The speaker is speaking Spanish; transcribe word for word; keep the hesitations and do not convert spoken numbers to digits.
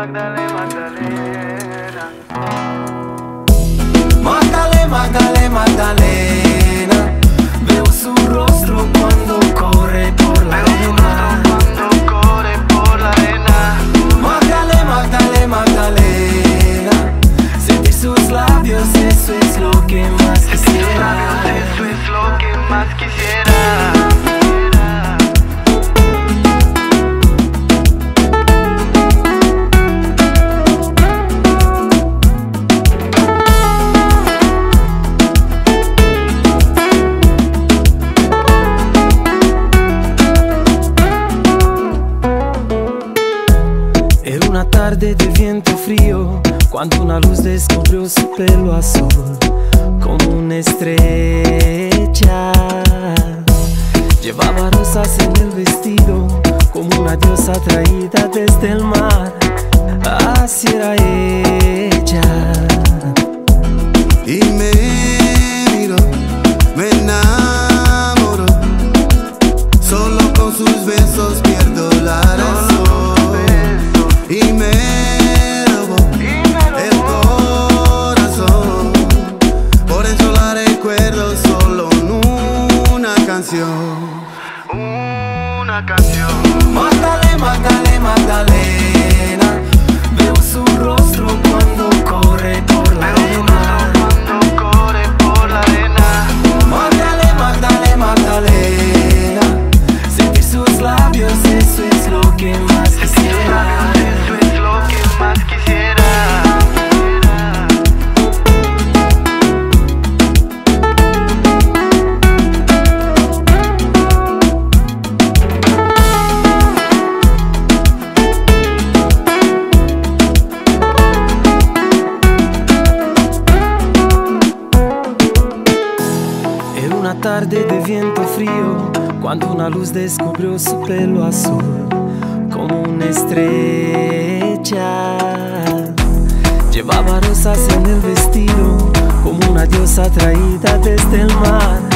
Magdalena, Magdalena. Magdalena, Magdalena, Magdalena. Veo su rostro cuando corre por la arena. Cuando corre por la arena. Magdalena, Magdalena, Magdalena. Sentir sus labios, eso es lo que más quisiera. Eso es lo que más quisiera. Era una tarde de viento frío, cuando una luz descubrió su pelo azul como una estrella. Llevaba rosas en el vestido, como una diosa traída desde el mar. Así era ella. Y me miró, me enamoró. Solo con sus besos pierdo la razón. Y me robó el corazón. Por eso la recuerdo solo en una canción. Una canción. Magdalena, Magdalena, Magdalena. Veo su rostro cuando corre por la arena. Cuando corre por la arena. Magdalena, Magdalena, Magdalena. Sentir sus labios, eso es lo que más quisiera. Eso es lo que más quisiera. Era una tarde de viento frío, cuando una luz descubrió su pelo azul como una estrella. Llevaba rosas en el vestido, como una diosa traída desde el mar.